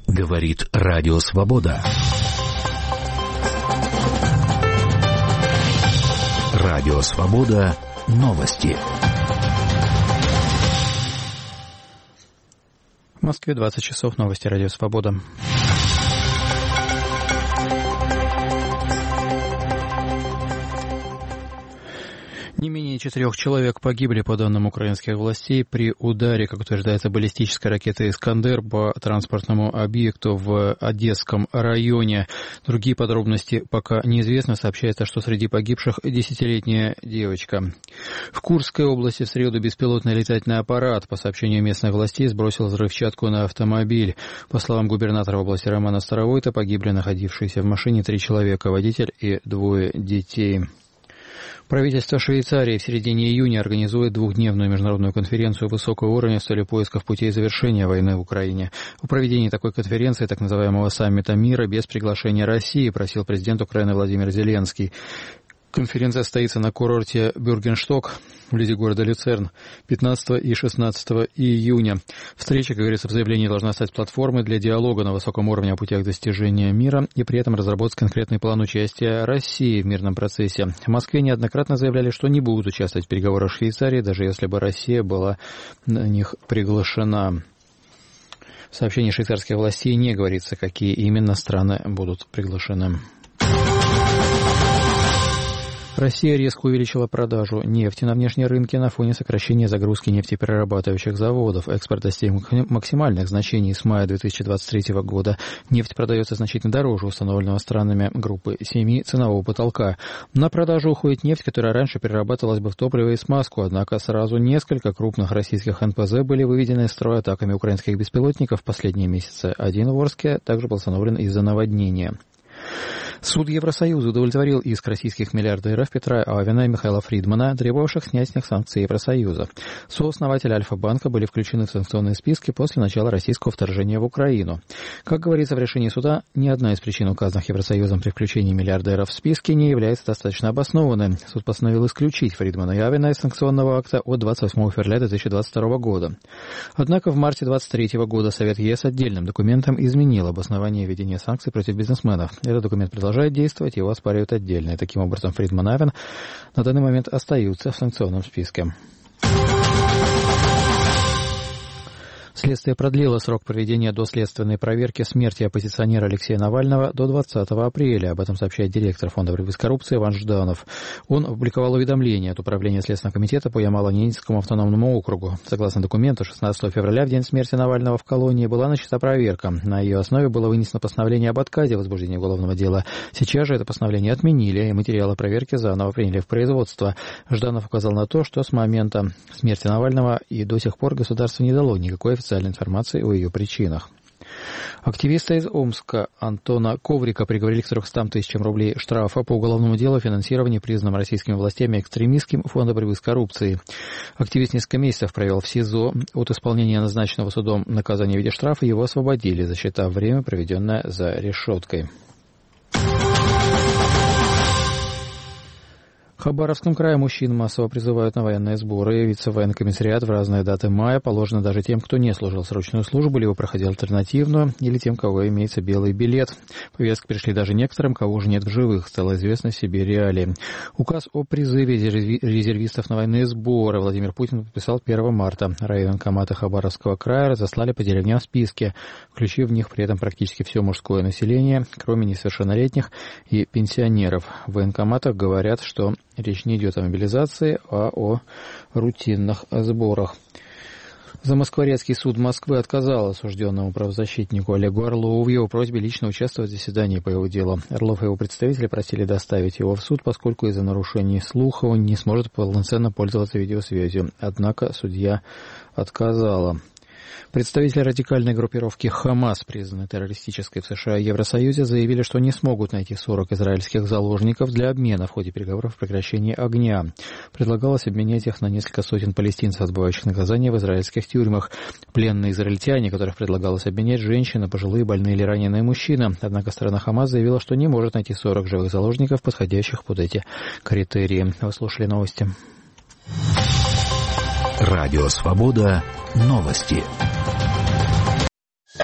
Говорит Радио Свобода. Радио Свобода. Новости. В Москве 20 часов. Новости Радио Свобода. Не менее 4 человек погибли, по данным украинских властей, при ударе, как утверждается, баллистической ракеты «Искандер» по транспортному объекту в Одесском районе. Другие подробности пока неизвестны. Сообщается, что среди погибших 10-летняя девочка. В Курской области в среду беспилотный летательный аппарат, по сообщению местных властей, сбросил взрывчатку на автомобиль. По словам губернатора области Романа Старовойта, погибли находившиеся в машине 3 человека, водитель и 2 детей. Правительство Швейцарии в середине июня организует 2-дневную международную конференцию высокого уровня с целью поисков путей завершения войны в Украине. О проведении такой конференции, так называемого саммита мира, без приглашения России просил президент Украины Владимир Зеленский. Конференция состоится на курорте Бюргеншток, вблизи города Люцерн, 15 и 16 июня. Встреча, как говорится в заявлении, должна стать платформой для диалога на высоком уровне о путях достижения мира и при этом разработать конкретный план участия России в мирном процессе. В Москве неоднократно заявляли, что не будут участвовать в переговорах Швейцарии, даже если бы Россия была на них приглашена. В сообщении швейцарских властей не говорится, какие именно страны будут приглашены. Россия резко увеличила продажу нефти на внешние рынки на фоне сокращения загрузки нефтеперерабатывающих заводов. Экспорт достиг максимальных значений с мая 2023 года. Нефть продается значительно дороже установленного странами группы 7 ценового потолка. На продажу уходит нефть, которая раньше перерабатывалась бы в топливо и смазку, однако сразу несколько крупных российских НПЗ были выведены из строя атаками украинских беспилотников в последние месяцы. Один в Орске также был установлен из-за наводнения. Суд Евросоюза удовлетворил иск российских миллиардеров Петра Авина и Михаила Фридмана, требовавших снять с них санкции Евросоюза. Сооснователи Альфа-банка были включены в санкционные списки после начала российского вторжения в Украину. Как говорится в решении суда, ни одна из причин, указанных Евросоюзом при включении миллиардеров в списки, не является достаточно обоснованной. Суд постановил исключить Фридмана и Авина из санкционного акта от 28 февраля 2022 года. Однако в марте 2023 года Совет ЕС отдельным документом изменил обоснование введения санкций против бизнесменов. Этот документ продолжает действовать, его оспаривают отдельно. И таким образом Фридман и Авин на данный момент остаются в санкционном списке. Следствие продлило срок проведения доследственной проверки смерти оппозиционера Алексея Навального до 20 апреля. Об этом сообщает директор Фонда борьбы с коррупцией Иван Жданов. Он опубликовал уведомление от Управления Следственного комитета по Ямало-Ненецкому автономному округу. Согласно документу, 16 февраля, в день смерти Навального в колонии, была начата проверка. На ее основе было вынесено постановление об отказе в возбуждении уголовного дела. Сейчас же это постановление отменили, и материалы проверки заново приняли в производство. Жданов указал на то, что с момента смерти Навального и до сих пор государство не дало никакой официальной информации о ее причинах. Активиста из Омска Антона Коврика приговорили к 300 тысячам рублей штрафа по уголовному делу о финансировании, признанном российскими властями экстремистским Фонда борьбы с коррупцией. Активист несколько месяцев провел в СИЗО. От исполнения назначенного судом наказания в виде штрафа его освободили, засчитав время, проведенное за решеткой. В Хабаровском крае мужчин массово призывают на военные сборы. Явиться в военкомиссариат в разные даты мая положено даже тем, кто не служил срочную службу, либо проходил альтернативную, или тем, у кого имеется белый билет. Повестки пришли даже некоторым, кого уже нет в живых, стало известно в себе реалии. Указ о призыве резервистов на военные сборы Владимир Путин подписал 1 марта. Райвоенкоматы Хабаровского края разослали по деревням списки, включив в них при этом практически все мужское население, кроме несовершеннолетних и пенсионеров. В военкоматах говорят, что речь не идет о мобилизации, а о рутинных сборах. Замоскворецкий суд Москвы отказал осужденному правозащитнику Олегу Орлову в его просьбе лично участвовать в заседании по его делу. Орлов и его представители просили доставить его в суд, поскольку из-за нарушений слуха он не сможет полноценно пользоваться видеосвязью. Однако судья отказала. Представители радикальной группировки «Хамас», признанной террористической в США и Евросоюзе, заявили, что не смогут найти 40 израильских заложников для обмена в ходе переговоров о прекращении огня. Предлагалось обменять их на несколько сотен палестинцев, отбывающих наказание в израильских тюрьмах. Пленные израильтяне, которых предлагалось обменять, женщины, пожилые, больные или раненые мужчины. Однако сторона «Хамас» заявила, что не может найти 40 живых заложников, подходящих под эти критерии. Вы слушали новости. Радио «Свобода». Новости.